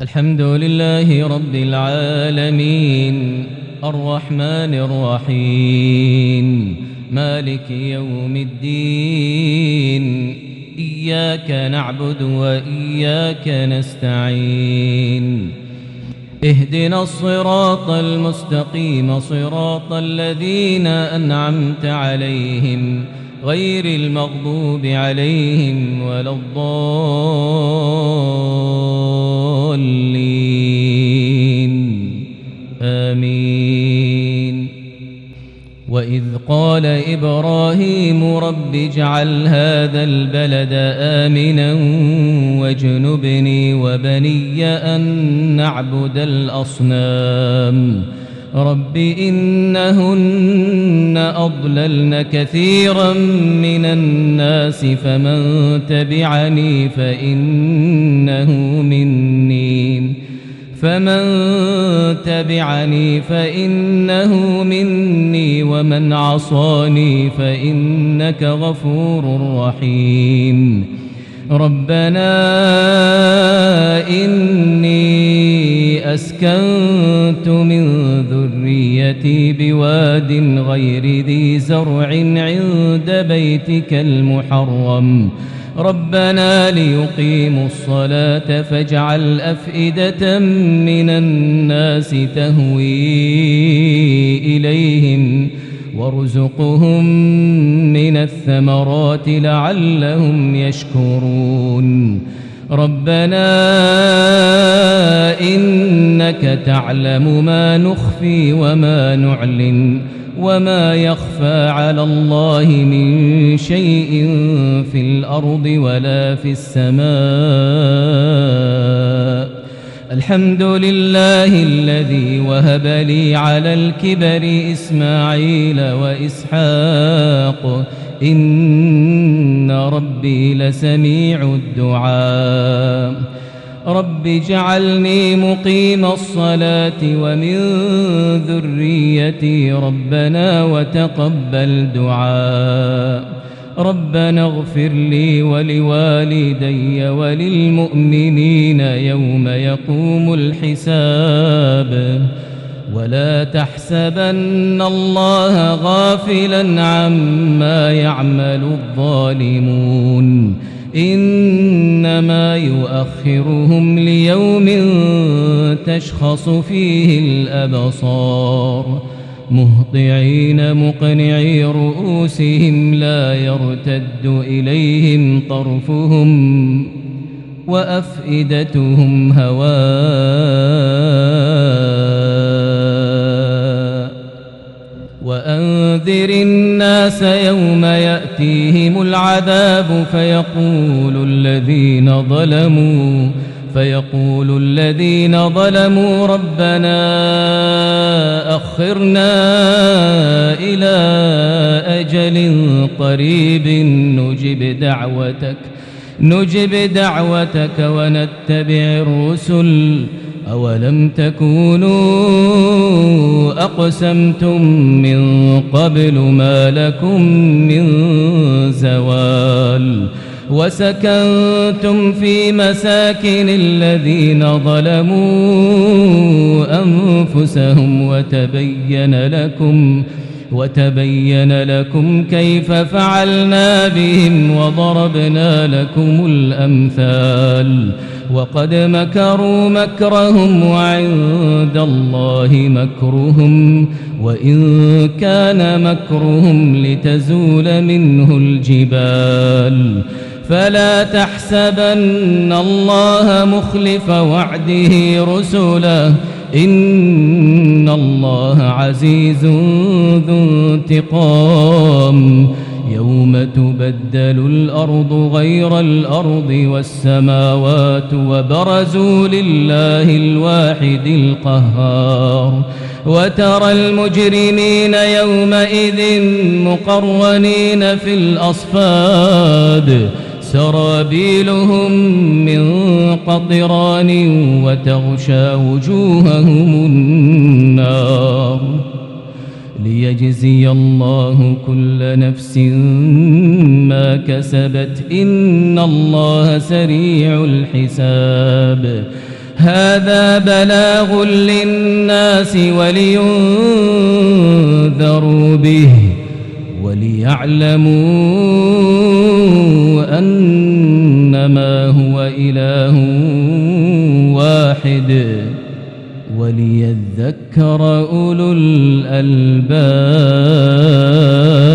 الحمد لله رب العالمين الرحمن الرحيم مالك يوم الدين إياك نعبد وإياك نستعين اهدنا الصراط المستقيم صراط الذين أنعمت عليهم غير المغضوب عليهم ولا الضالين آمين. وإذ قال إبراهيم رب اجعل هذا البلد آمنا واجنبني وبني أن نعبد الأصنام رب إنهن أضللن كثيرا من الناس فمن تبعني فإنه مني ومن عصاني فإنك غفور رحيم. ربنا إني أسكنت من ذريتي بواد غير ذي زرع عند بيتك المحرم ربنا ليقيموا الصلاة فاجعل أفئدة من الناس تهوي إليهم وارزقهم من الثمرات لعلهم يشكرون. ربنا إنك تعلم ما نخفي وما نعلن وما يخفى على الله من شيء في الأرض ولا في السماء. الحمد لله الذي وهب لي على الكبر إسماعيل وإسحاق إن ربي لسميع الدعاء. رب اجعلني مقيم الصلاة ومن ذريتي ربنا وتقبل دعاء. ربنا اغفر لي ولوالدي وللمؤمنين يوم يقوم الحساب. ولا تحسبن الله غافلا عما يعمل الظالمون إنما يؤخرهم ليوم تشخص فيه الأبصار مهطعين مقنعي رؤوسهم لا يرتد إليهم طرفهم وأفئدتهم هواء. وأنذر الناس يوم يأتيهم العذاب فيقول الذين ظلموا ربنا أخرنا إلى أجل قريب نجب دعوتك ونتبع الرسل أولم تكونوا أقسمتم من قبل ما لكم من زوال وسكنتم في مساكن الذين ظلموا أنفسهم وتبين لكم كيف فعلنا بهم وضربنا لكم الأمثال. وقد مكروا مكرهم وعند الله مكرهم وإن كان مكرهم لتزول منه الجبال. فلا تحسبن الله مخلف وعده رسله إن الله عزيز ذو انتقام. يوم تبدل الأرض غير الأرض والسماوات وبرزوا لله الواحد القهار. وترى المجرمين يومئذ مقرنين في الأصفاد سرابيلهم من قطران وتغشى وجوههم النار. ليجزي الله كل نفس ما كسبت إن الله سريع الحساب. هذا بلاغ للناس ولينذروا به وليعلموا أنما هو إله واحد وليذكر أولو الألباب.